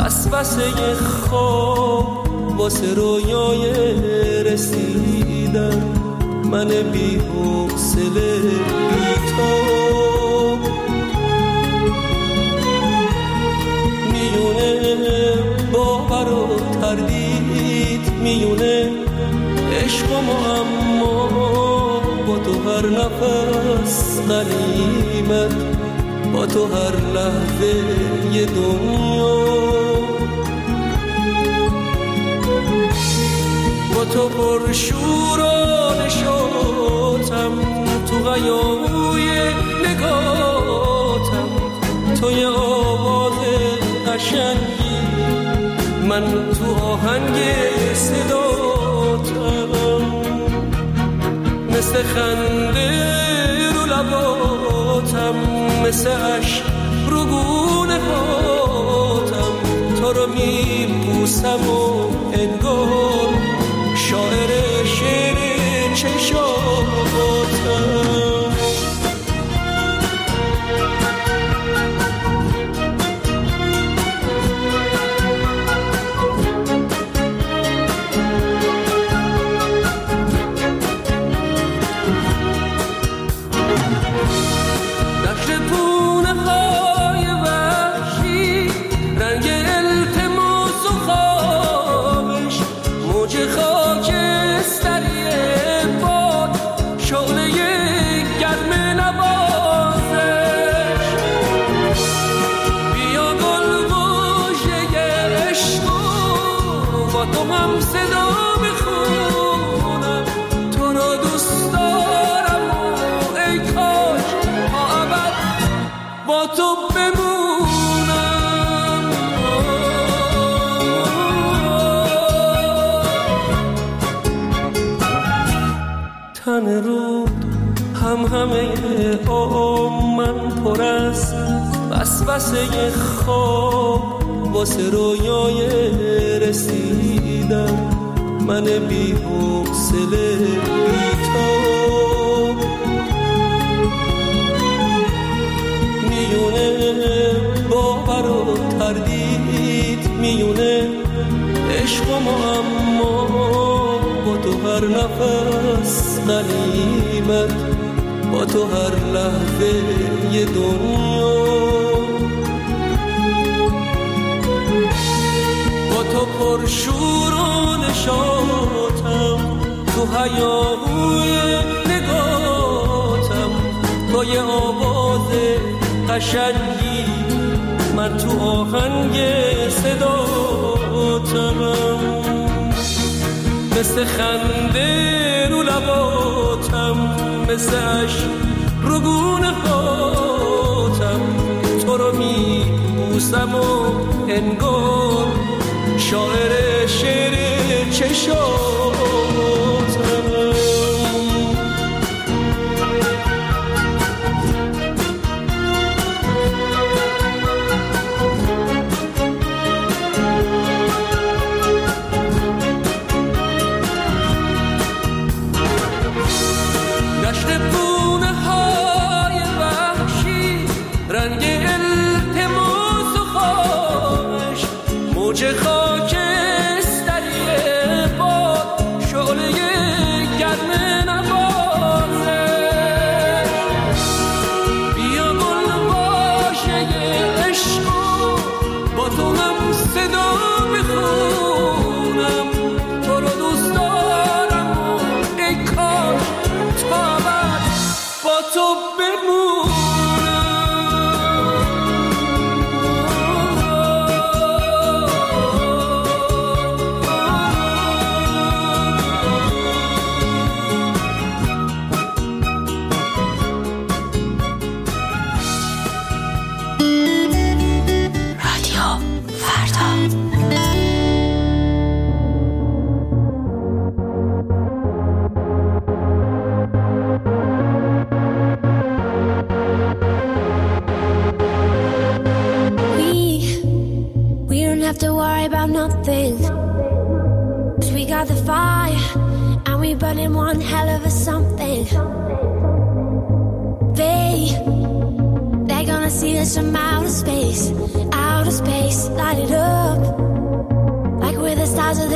وسوسه خواب واسه رویای رسیدن، من بی حوصله بی تو میونه باور و تردید، میونه عشق و معما با تو هر نفس غنیمت، با تو هر لحظه یه دنیا، با تو پر شور و نشاطم، تو غیاوی نگاتم، تو یه آواز قشنگی، من تو آهنگ صداتم، مثل خنده رو لباتم، مثل عشق رو گونه هاتم، تو رو میبوسم و انگار شاعر شعر چشاتم. تن رود همه من پر از وسوسه خواب واسه رویای رسیدن، من بی حوصله بی تو میونه باور و تردید، میونه عشق و معما با تو هر نفس غنیمت، با تو هر لحظه یه دنیا، با تو پر شور و نشاطم، تو هیاهوی نگاتم، تو یه آواز قشنگی، من تو آهنگ صداتم، مثل خنده رو لباتم، مثل عشق رو گونه هاتم، تو رو میبوسم و انگار شاعر شعر چشاتم. موج خاکستری باد، شعله گرم نوازه، بیا گل باشه عشق، با تو هم صدا بخونم، تو رو دوست دارم و ای کاش تا ابد با تو بمونم. Have to worry about nothing, 'cause we got the fire and we burning one hell of a something. They're gonna see us from outer space, light it up.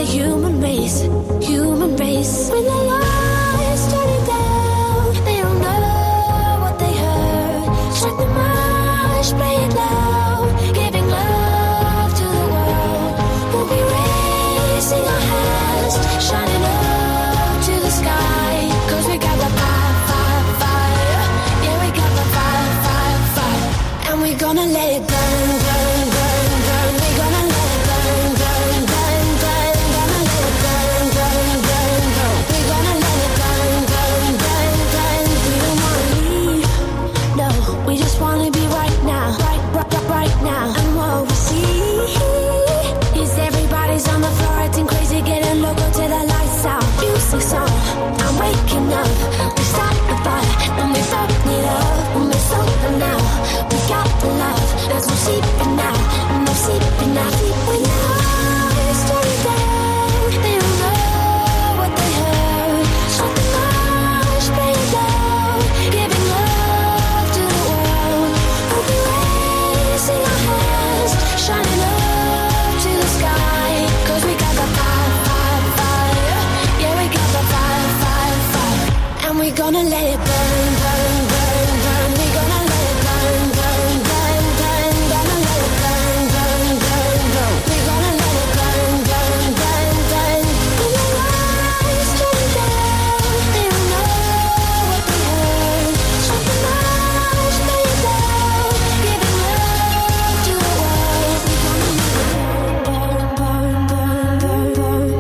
the human race. When the lights turn down, they don't know what they heard. Strike the march, play it loud, giving love to the world. We'll be raising our hands, shining up to the sky. 'Cause we got the fire. Yeah, we got the fire. And we're gonna let it burn. We're gonna let it burn. Gonna let it burn. We're gonna let it burn. We don't wanna leave. No, we just wanna be right now. Right now. And what we see is everybody's on the floor acting crazy, getting local till the lights out. Music's on, I'm waking up. We start the fire, and we burn it up. And we're sober now, we got the love. There's no sleeping now, no sleeping now. When the lights turn down, they don't know what they heard. Shut the march, play it loud, giving love to the world. We'll be raising our hands, shining up to the sky. 'Cause we got the fire. Yeah, we got the fire. And we're gonna let it burn. We're gonna let it burn. Gonna let it burn. We're gonna let it burn. When the lights turn down, they don't know what they heard. Shut the march, play it loud, giving love to the world. We're gonna burn.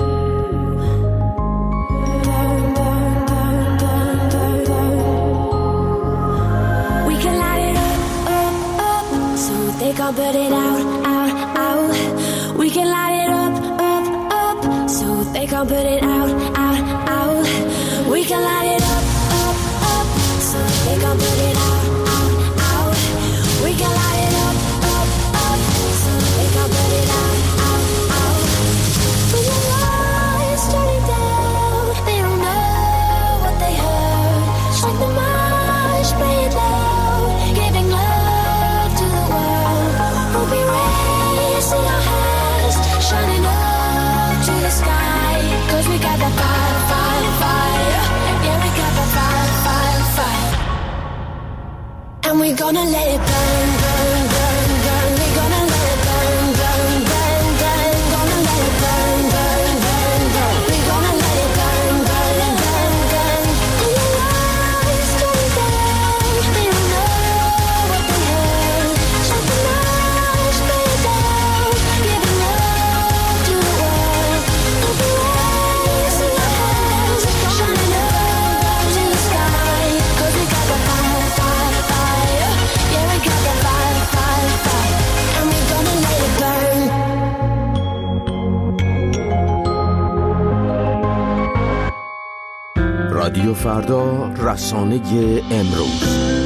We can light it up, so they can't put it out. We can light it up, so they can't put it out. We can light it up, so they can't put it out. We can light it up, so they can't put it out. When the lights turn down, they don't know what they heard. Strike the march, play it loud, giving love to the world. We'll be raising our hands, shining up to the sky. 'Cause we got the fire. Yeah, we got the fire. And we're gonna let it burn. We're gonna let it burn. Gonna let it burn. We're gonna let it burn. When the lights turn down, they don't know what they heard. Shut the march, play it loud, giving love to the world. We'll be raising our hands, shining up to the sky. 'Cause we got the fire. Yeah, we got the fire. And we're gonna let it burn. رادیو فردا، رسانه امروز.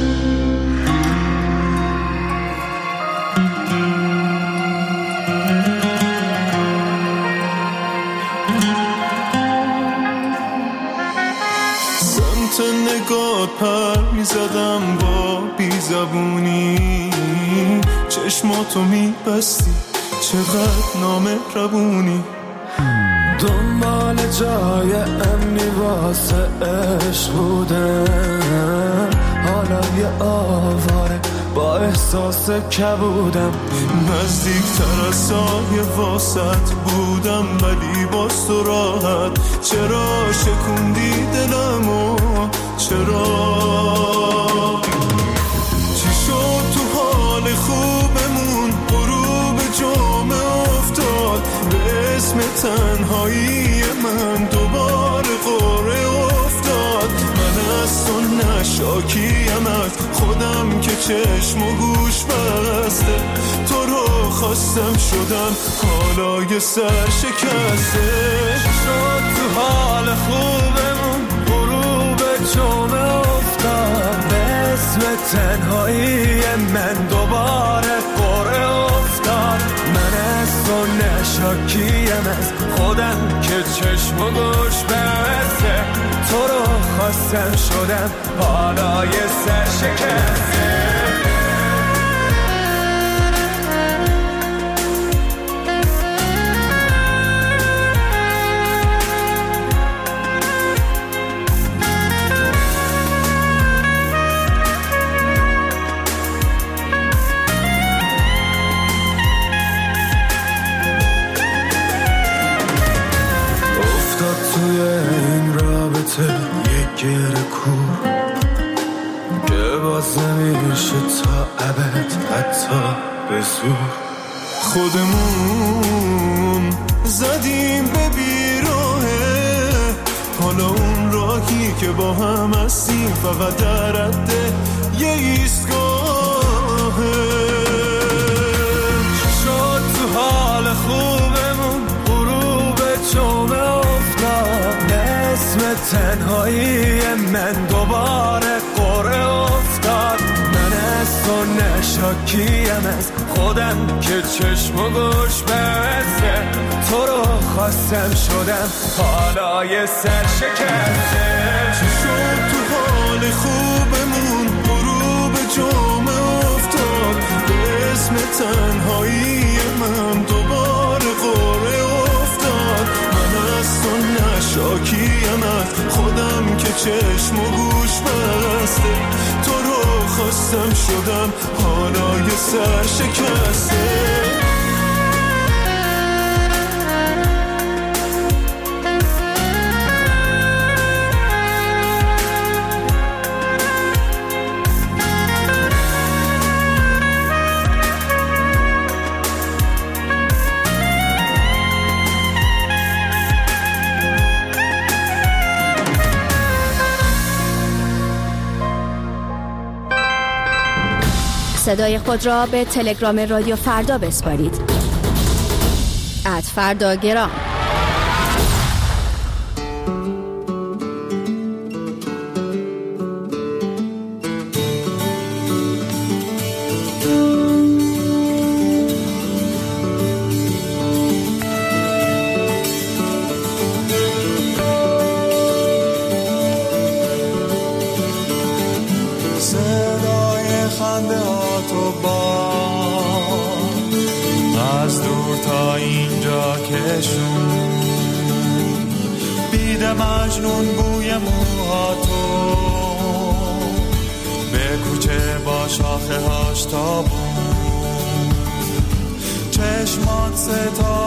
سمت نگات پر میزدم با بیزبونی، چشماتو میبستی چقدر نامهربونی. دنبال جای امنی واسه عشق بودم، حالا یه آواره با احساس کبودم. نزدیکتر از سایه واسط بودم ولی باز تو راحت. چرا شکوندی دلمو؟ چرا؟ چی شد تو حال خوبمون؟ غروب جمعه افتاد به اسم تنهایی من دوباره قره افتاد. من از تو نشاکیم از خودم که چشم و گوش بسته، تو رو خواستم شدم حالا یه سر شکسته. شد تو حال خوبمون غروب جمعه افتاد به اسم تنهایی من دوباره قره افتاد. من از تو نشاکیم از خودم که چشم و گوش بسته، تو رو خواستم شدم حالا یه سر شکسته. کور که باز نمیشه تا ابد حتی به زور. خودمون زدیم به بیراهه، حالا اون راهی که با هم هستیم فقط در حد یه ایستگاهه. شد تو حال خوبمون غروب جمعه افتاد، اسم تنهایی من دوباره قره افتاد. من از تو نشاکیم از خودم که چشم و گوش بسته، تو رو خواستم شدم حالا یه سرشکسته. چی شد تو حال خوبمون غروب جمعه افتاد، به اسم تنهایی من دوباره قره افتاد. من از تو نشاکیم از خودم که چشم و گوش بسته، تو رو خواستم شدم حالا یه سرشکسته. صدای خود را به تلگرام رادیو فردا بسپارید. @فرداگرام. خنده ها تو با از دور تا اینجا کشون، بید مجنون بوی موها تو به کوچه با شاخه هاش تابون، چشمان ستاره